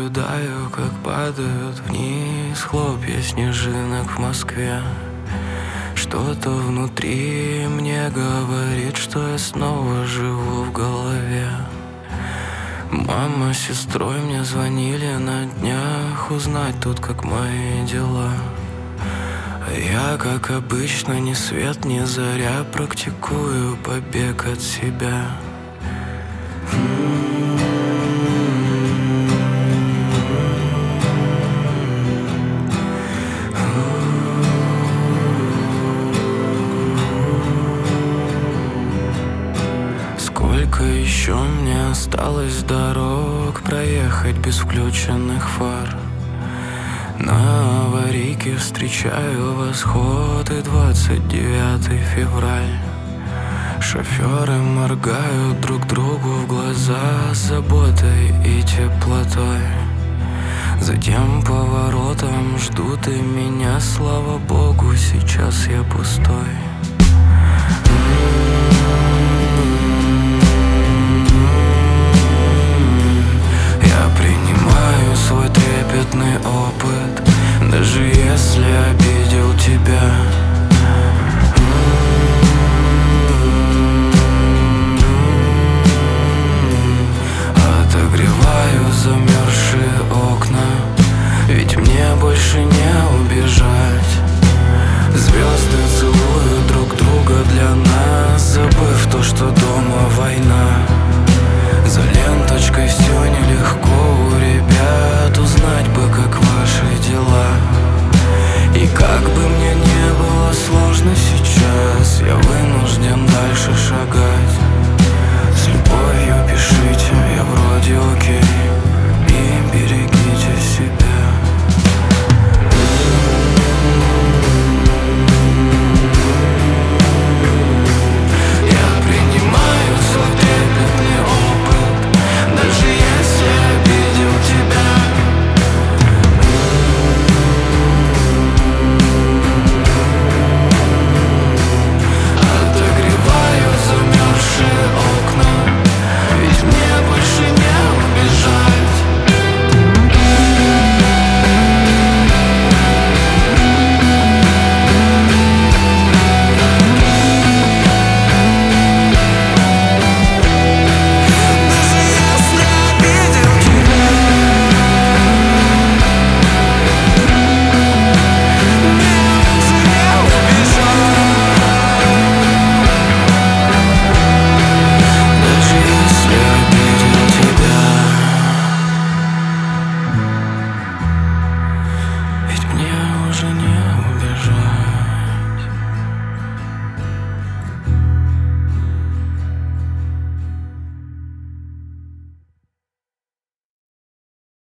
наблюдаю, как падают вниз хлопья снежинок в Москве. Что-то внутри мне говорит, что я снова живу в голове. Мама с сестрой мне звонили на днях узнать тут, как мои дела. А я, как обычно, ни свет ни заря практикую побег от себя. Сколько еще мне осталось дорог проехать без включенных фар? На аварийке встречаю восход и 29 февраль. Шоферы моргают друг другу в глаза с заботой и теплотой. Затем поворотом ждут и меня, слава богу, сейчас я пустой. Я принимаю свой трепетный опыт, даже если обидел тебя. Отогреваю замерзшие окна, ведь мне больше не убежать.